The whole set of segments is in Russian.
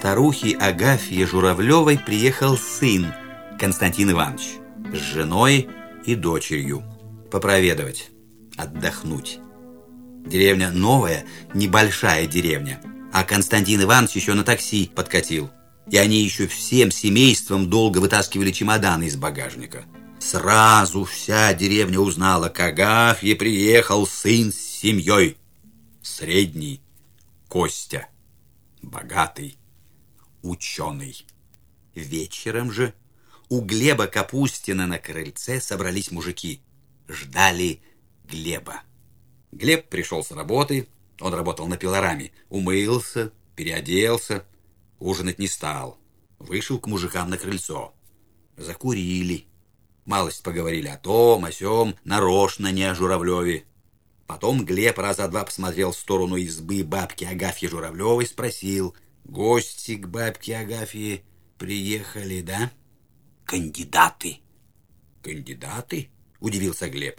старухи Агафьи Журавлевой приехал сын Константин Иванович с женой и дочерью попроведывать, отдохнуть. Деревня новая, небольшая деревня, а Константин Иванович еще на такси подкатил. И они еще всем семейством долго вытаскивали чемоданы из багажника. Сразу вся деревня узнала, к Агафье приехал сын с семьей. Средний Костя, богатый, ученый. Вечером же у Глеба Капустина на крыльце собрались мужики. Ждали Глеба. Глеб пришел с работы, он работал на пилораме, умылся, переоделся, ужинать не стал. Вышел к мужикам на крыльцо. Закурили. Малость поговорили о том, о сём, нарочно не о Журавлеве. Потом Глеб раза два посмотрел в сторону избы бабки Агафьи Журавлевой, спросил: «Гости к бабке Агафье приехали, да?» «Кандидаты». «Кандидаты?» — удивился Глеб.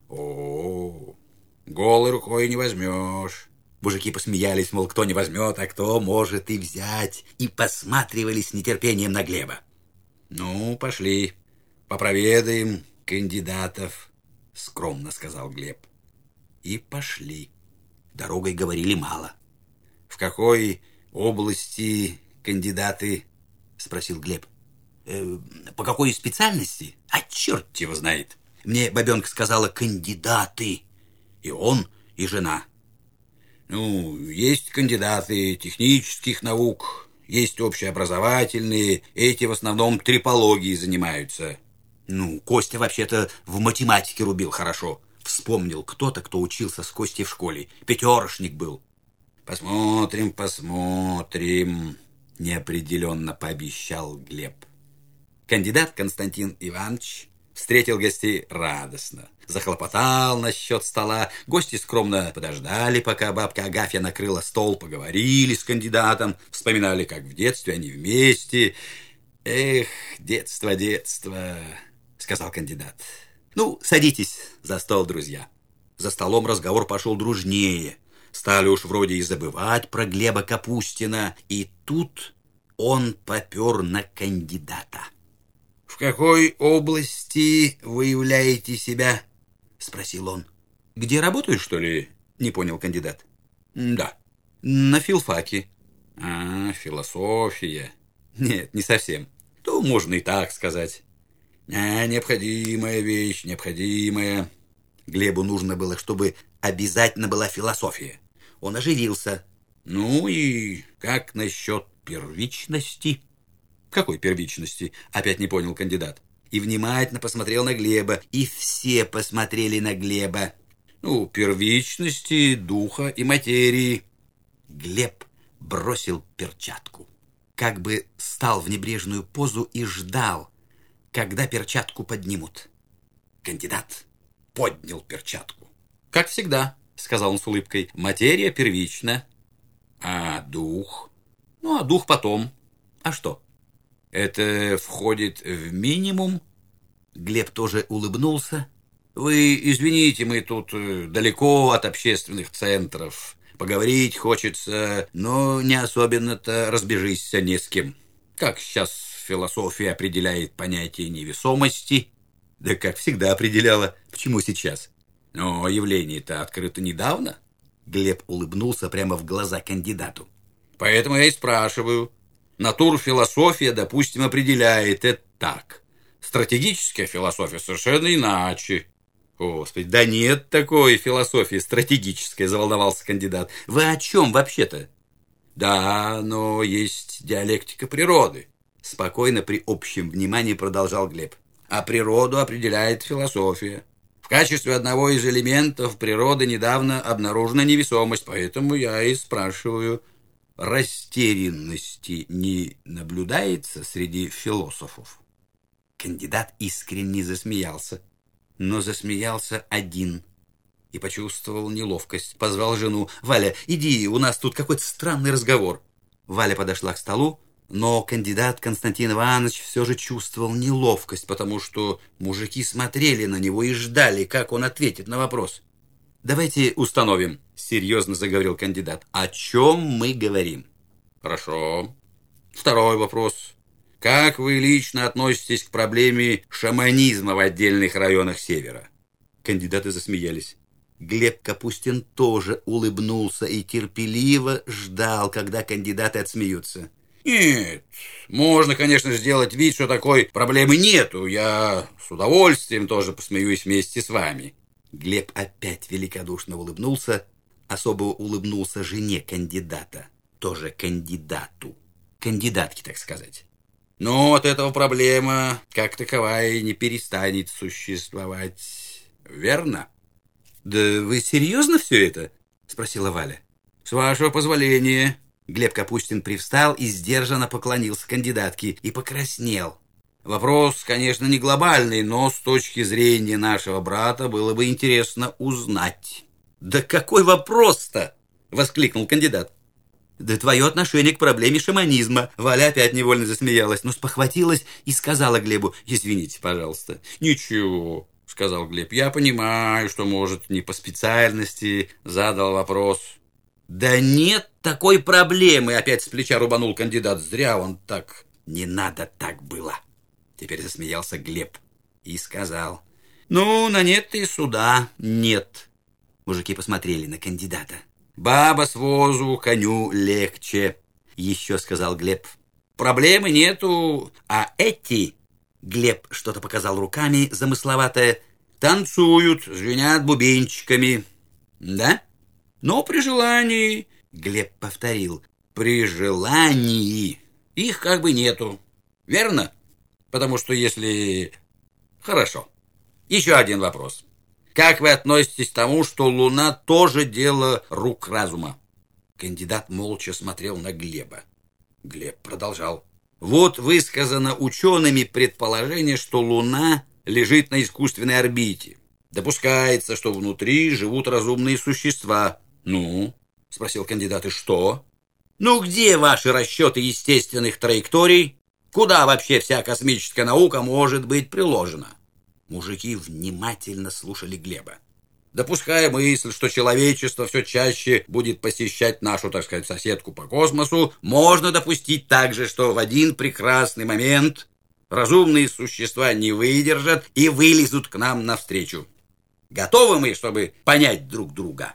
«О, голой рукой не возьмешь». Мужики посмеялись, мол, кто не возьмет, а кто может и взять, и посматривали с нетерпением на Глеба. «Ну, пошли, попроведаем кандидатов», — скромно сказал Глеб. И пошли. Дорогой говорили мало. «В какой области кандидаты?» — спросил Глеб. «По какой специальности? А черт его знает. Мне бабенка сказала кандидаты. И он, и жена». «Ну, есть кандидаты технических наук, есть общеобразовательные, эти в основном трипологией занимаются». «Ну, Костя вообще-то в математике рубил хорошо». Вспомнил кто-то, кто учился с Костей в школе. Пятерошник был. «Посмотрим, посмотрим», — неопределенно пообещал Глеб. Кандидат Константин Иванович встретил гостей радостно. Захлопотал насчет стола. Гости скромно подождали, пока бабка Агафья накрыла стол, поговорили с кандидатом, вспоминали, как в детстве они вместе. «Эх, детство, детство», — сказал кандидат. «Ну, садитесь за стол, друзья». За столом разговор пошел дружнее. Стали уж вроде и забывать про Глеба Капустина. И тут он попер на кандидата. «В какой области вы являете себя?» — спросил он. «Где работаю, что ли?» — не понял кандидат. «Да, на филфаке». «А, философия». «Нет, не совсем. То можно и так сказать». «Необходимая вещь, необходимая». Глебу нужно было, чтобы обязательно была философия. Он оживился. «Ну и как насчет первичности?» «Какой первичности?» — опять не понял кандидат. И внимательно посмотрел на Глеба. И все посмотрели на Глеба. «Ну, первичности духа и материи». Глеб бросил перчатку. Как бы стал в небрежную позу и ждал, когда перчатку поднимут. Кандидат поднял перчатку. «Как всегда», — сказал он с улыбкой, — «материя первична». «А дух?» «Ну, а дух потом». «А что?» «Это входит в минимум?» Глеб тоже улыбнулся. «Вы извините, мы тут далеко от общественных центров. Поговорить хочется, но не особенно-то разбежишься не с кем. Как сейчас философия определяет понятие невесомости?» «Да как всегда определяла. Почему сейчас?» «Но явление-то открыто недавно». Глеб улыбнулся прямо в глаза кандидату. «Поэтому я и спрашиваю. Натурфилософия, допустим, определяет это так. Стратегическая философия совершенно иначе». «Господи, да нет такой философии стратегической», — заволновался кандидат. «Вы о чем вообще-то?» «Да, но есть диалектика природы», — спокойно при общем внимании продолжал Глеб. «А природу определяет философия. В качестве одного из элементов природы недавно обнаружена невесомость, поэтому я и спрашиваю, растерянности не наблюдается среди философов?» Кандидат искренне засмеялся, но засмеялся один и почувствовал неловкость. Позвал жену. «Валя, иди, у нас тут какой-то странный разговор». Валя подошла к столу, но кандидат Константин Иванович все же чувствовал неловкость, потому что мужики смотрели на него и ждали, как он ответит на вопрос. «Давайте установим», — серьезно заговорил кандидат, — «о чем мы говорим». «Хорошо. Второй вопрос. Как вы лично относитесь к проблеме шаманизма в отдельных районах Севера? Кандидаты засмеялись. Глеб Капустин тоже улыбнулся и терпеливо ждал, когда кандидаты отсмеются. Нет, можно, конечно, сделать вид, что такой проблемы нету. Я с удовольствием тоже посмеюсь вместе с вами. Глеб опять великодушно улыбнулся, особо улыбнулся жене кандидата, тоже кандидату, кандидатке, так сказать. Но от этого проблема, как таковая, не перестанет существовать. Верно? Да вы серьезно все это? Спросила Валя. С вашего позволения. Глеб Капустин привстал и сдержанно поклонился кандидатке и покраснел. Вопрос, конечно, не глобальный, но с точки зрения нашего брата было бы интересно узнать. Да какой вопрос-то? Воскликнул кандидат. Да твое отношение к проблеме шаманизма. Валя опять невольно засмеялась, но спохватилась и сказала Глебу: извините, пожалуйста. Ничего, сказал Глеб, я понимаю, что, может, не по специальности задал вопрос. Да нет такой проблемы, опять с плеча рубанул кандидат. Зря он так. Не надо так было. Теперь засмеялся Глеб и сказал: ну, на нет и суда нет. Мужики посмотрели на кандидата. Баба с возу коню легче, еще сказал Глеб. Проблемы нету, а эти... Глеб что-то показал руками замысловатое. Танцуют, звенят бубенчиками. Да? Но при желании... Глеб повторил. При желании их как бы нету. Верно? Потому что если... Хорошо. Еще один вопрос. Как вы относитесь к тому, что Луна тоже дело рук разума? Кандидат молча смотрел на Глеба. Глеб продолжал. Вот высказано учеными предположение, что Луна лежит на искусственной орбите. Допускается, что внутри живут разумные существа. Ну, спросил кандидат, и что? Ну, где ваши расчеты естественных траекторий? Куда вообще вся космическая наука может быть приложена? Мужики внимательно слушали Глеба. Допуская мысль, что человечество все чаще будет посещать нашу, так сказать, соседку по космосу, можно допустить также, что в один прекрасный момент разумные существа не выдержат и вылезут к нам навстречу. Готовы мы, чтобы понять друг друга?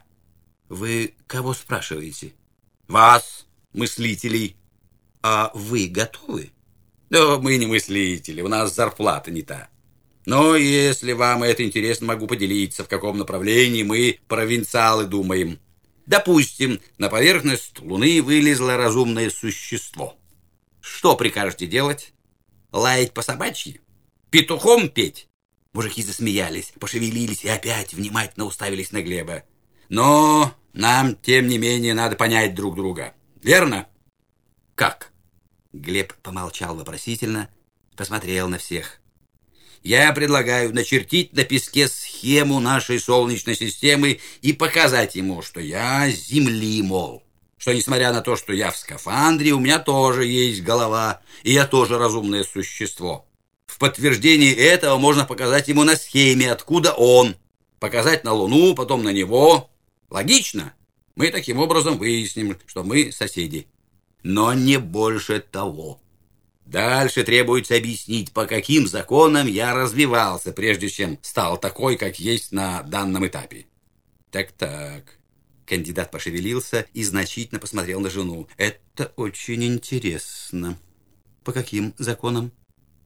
Вы кого спрашиваете? Вас, мыслителей. А вы готовы? Да мы не мыслители, у нас зарплата не та. Но если вам это интересно, могу поделиться, в каком направлении мы, провинциалы, думаем. Допустим, на поверхность Луны вылезло разумное существо. Что прикажете делать? Лаять по собачьи? Петухом петь? Мужики засмеялись, пошевелились и опять внимательно уставились на Глеба. Но нам, тем не менее, надо понять друг друга. Верно? Как? Глеб помолчал вопросительно, посмотрел на всех. Я предлагаю начертить на песке схему нашей Солнечной системы и показать ему, что я с Земли, мол. Что, несмотря на то, что я в скафандре, у меня тоже есть голова, и я тоже разумное существо. В подтверждение этого можно показать ему на схеме, откуда он. Показать на Луну, потом на него. Логично? Мы таким образом выясним, что мы соседи. Но не больше того. Дальше требуется объяснить, по каким законам я развивался, прежде чем стал такой, как есть на данном этапе. Так. Кандидат пошевелился и значительно посмотрел на жену. Это очень интересно. По каким законам?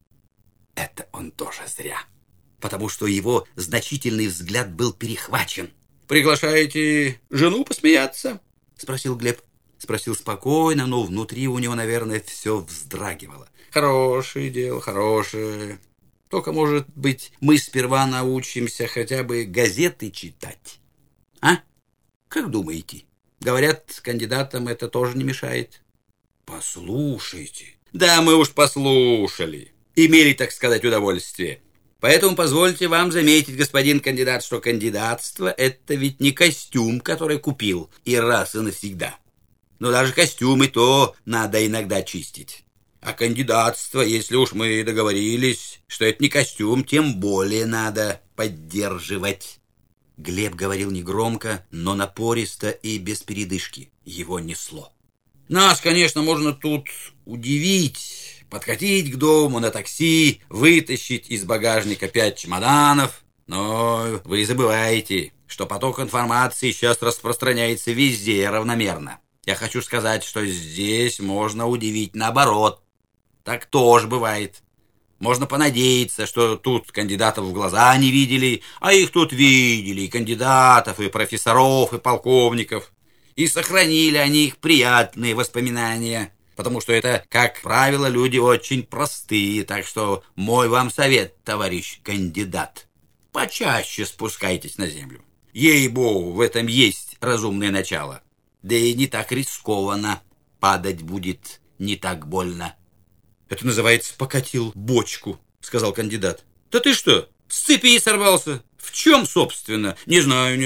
Это он тоже зря. Потому что его значительный взгляд был перехвачен. «Приглашаете жену посмеяться?» — спросил Глеб. Спросил спокойно, но внутри у него, наверное, все вздрагивало. Хорошее дело, хорошее. Только, может быть, мы сперва научимся хотя бы газеты читать. А? Как думаете? Говорят, кандидатам это тоже не мешает. Послушайте. Да, мы уж послушали. Имели, так сказать, удовольствие. Поэтому позвольте вам заметить, господин кандидат, что кандидатство — это ведь не костюм, который купил и раз и навсегда. Но даже костюмы то надо иногда чистить. А кандидатство, если уж мы договорились, что это не костюм, тем более надо поддерживать. Глеб говорил негромко, но напористо и без передышки. Его несло. Нас, конечно, можно тут удивить, подкатить к дому на такси, вытащить из багажника 5 чемоданов. Но вы забываете, что поток информации сейчас распространяется везде равномерно. Я хочу сказать, что здесь можно удивить наоборот. Так тоже бывает. Можно понадеяться, что тут кандидатов в глаза не видели, а их тут видели, и кандидатов, и профессоров, и полковников. И сохранили о них приятные воспоминания, потому что это, как правило, люди очень простые. Так что мой вам совет, товарищ кандидат, почаще спускайтесь на землю. Ей-богу, в этом есть разумное начало. Да и не так рискованно. Падать будет не так больно. «Это называется покатил бочку», — сказал кандидат. «Да ты что, с цепи сорвался? В чем, собственно?» «Не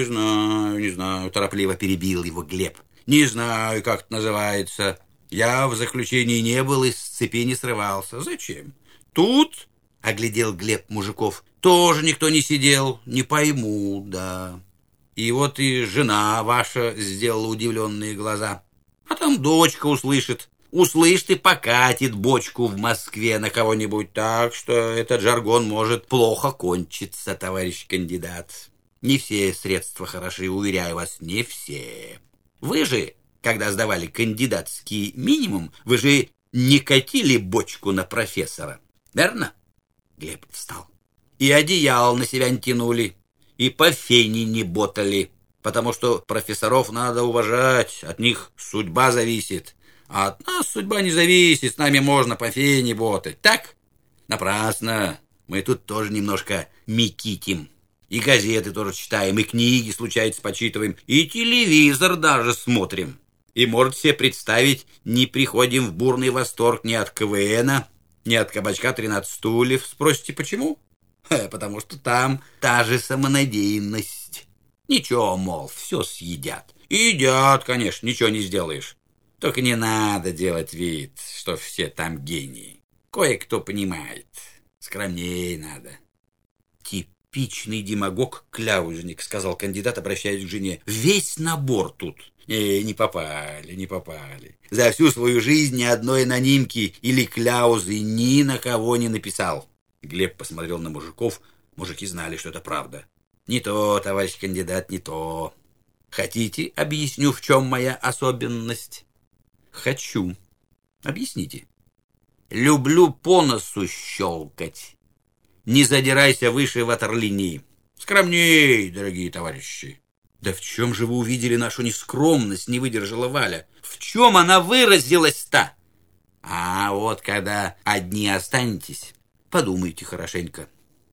знаю», — торопливо перебил его Глеб. «Не знаю, как это называется. Я в заключении не был и с цепи не срывался. Зачем?» «Тут», — оглядел Глеб мужиков, — «тоже никто не сидел. Не пойму, да. И вот и жена ваша сделала удивленные глаза. А там дочка услышит. Услышит и покатит бочку в Москве на кого-нибудь, так что этот жаргон может плохо кончиться, товарищ кандидат. Не все средства хороши, уверяю вас, не все. Вы же, когда сдавали кандидатский минимум, вы же не катили бочку на профессора, верно?» Глеб встал. «И одеял на себя не тянули, и по фене не ботали, потому что профессоров надо уважать, от них судьба зависит. А от нас судьба не зависит, с нами можно по фене ботать. Так? Напрасно. Мы тут тоже немножко мекитим. И газеты тоже читаем, и книги, случается, почитываем, и телевизор даже смотрим. И можете себе представить, не приходим в бурный восторг ни от КВНа, ни от кабачка 13 стульев. Спросите, почему? Потому что там та же самонадеянность. Ничего, мол, все съедят. И едят, конечно, ничего не сделаешь. Только не надо делать вид, что все там гении. Кое-кто понимает. Скромнее надо. «Типичный демагог-кляузник», — сказал кандидат, обращаясь к жене. «Весь набор тут». Не попали. За всю свою жизнь ни одной анонимки или кляузы ни на кого не написал. Глеб посмотрел на мужиков. Мужики знали, что это правда. «Не то, товарищ кандидат, не то. Хотите, объясню, в чем моя особенность?» «Хочу. Объясните». «Люблю по носу щелкать. Не задирайся выше ватерлинии. Скромней, дорогие товарищи». «Да в чем же вы увидели нашу нескромность?» — не выдержала Валя. «В чем она выразилась-то?» «А вот когда одни останетесь, подумайте хорошенько.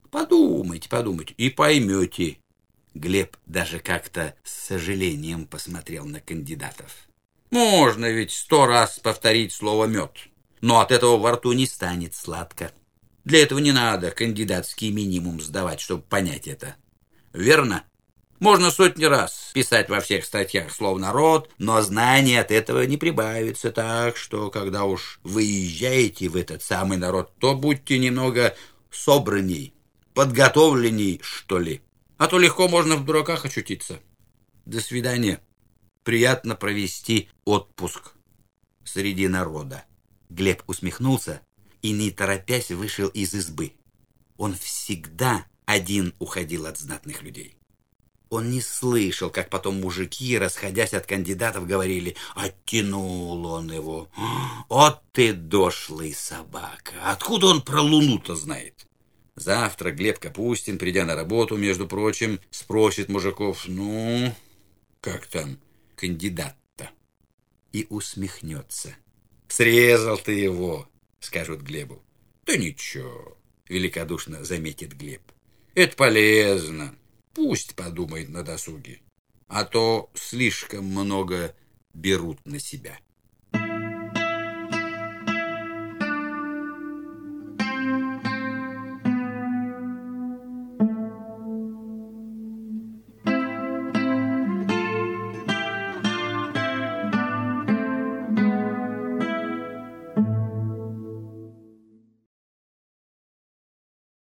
Подумайте и поймете». Глеб даже как-то с сожалением посмотрел на кандидатов. Можно ведь 100 раз повторить слово «мед», но от этого во рту не станет сладко. Для этого не надо кандидатский минимум сдавать, чтобы понять это. Верно? Можно 100 раз писать во всех статьях слово «народ», но знаний от этого не прибавится. Так что, когда уж выезжаете в этот самый народ, то будьте немного собранней, подготовленней, что ли. А то легко можно в дураках очутиться. До свидания. Приятно провести отпуск среди народа. Глеб усмехнулся и, не торопясь, вышел из избы. Он всегда один уходил от знатных людей. Он не слышал, как потом мужики, расходясь от кандидатов, говорили: «Оттянул он его. Вот ты дошлый собака. Откуда он про Луну-то знает?» Завтра Глеб Капустин, придя на работу, между прочим, спросит мужиков: «Ну, как там кандидат-то?» И усмехнется. «Срезал ты его», — скажут Глебу. «Да ничего», — великодушно заметит Глеб. «Это полезно. Пусть подумает на досуге. А то слишком много берут на себя».